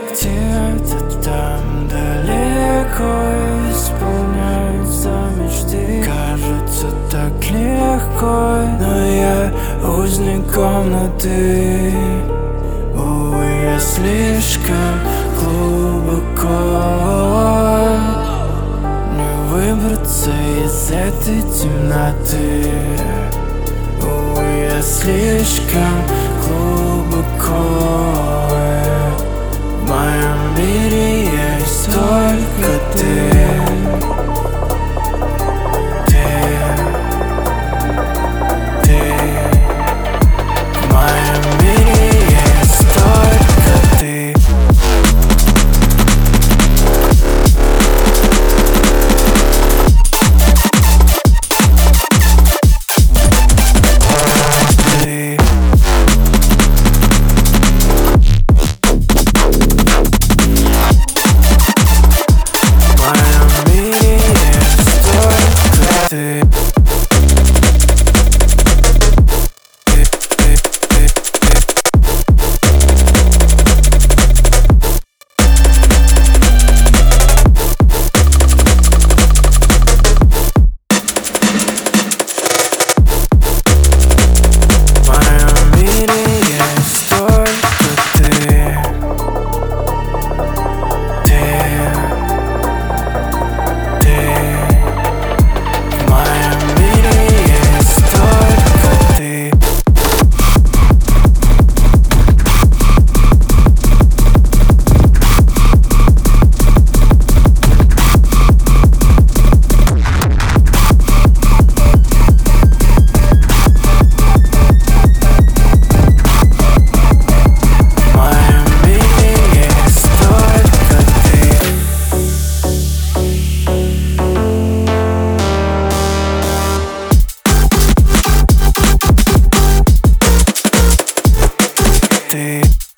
Где-то там далеко исполняются мечты. Кажется так легко, но я узник комнаты. Увы, я слишком глубоко, не выбраться из этой темноты. Увы, я слишком глубоко. В моем мире есть только ты. В моем мире есть только ты. Ты